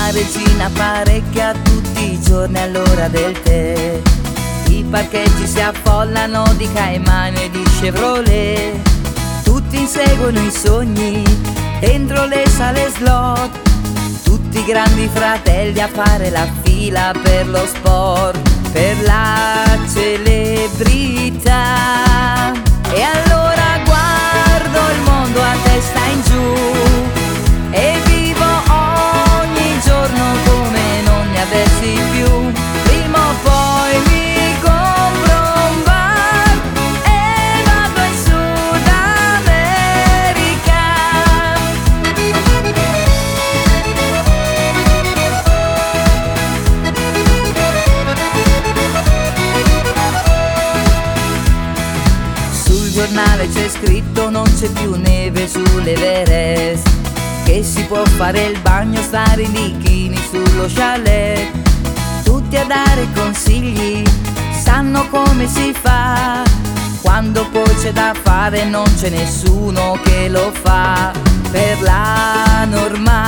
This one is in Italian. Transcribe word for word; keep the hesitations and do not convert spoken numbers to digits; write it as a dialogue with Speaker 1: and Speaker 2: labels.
Speaker 1: la regina apparecchia tutti i giorni all'ora del tè. I parcheggi si affollano di Cayman e di Chevrolet. Tutti inseguono i sogni dentro le sale slot. Tutti i grandi fratelli a fare la fila per lo sport, per la celebrità. E allora guardo il mondo a testa in giù e vivo ogni giorno come non ne avessi più. Prima o poi mi compro un bar e vado in Sud America. Sul giornale c'è scritto non c'è più neve sull'Everest, che si può fare il bagno, stare in bikini sullo chalet. Tutti a dare consigli, sanno come si fa, quando poi c'è da fare non c'è nessuno che lo fa. Per la normalità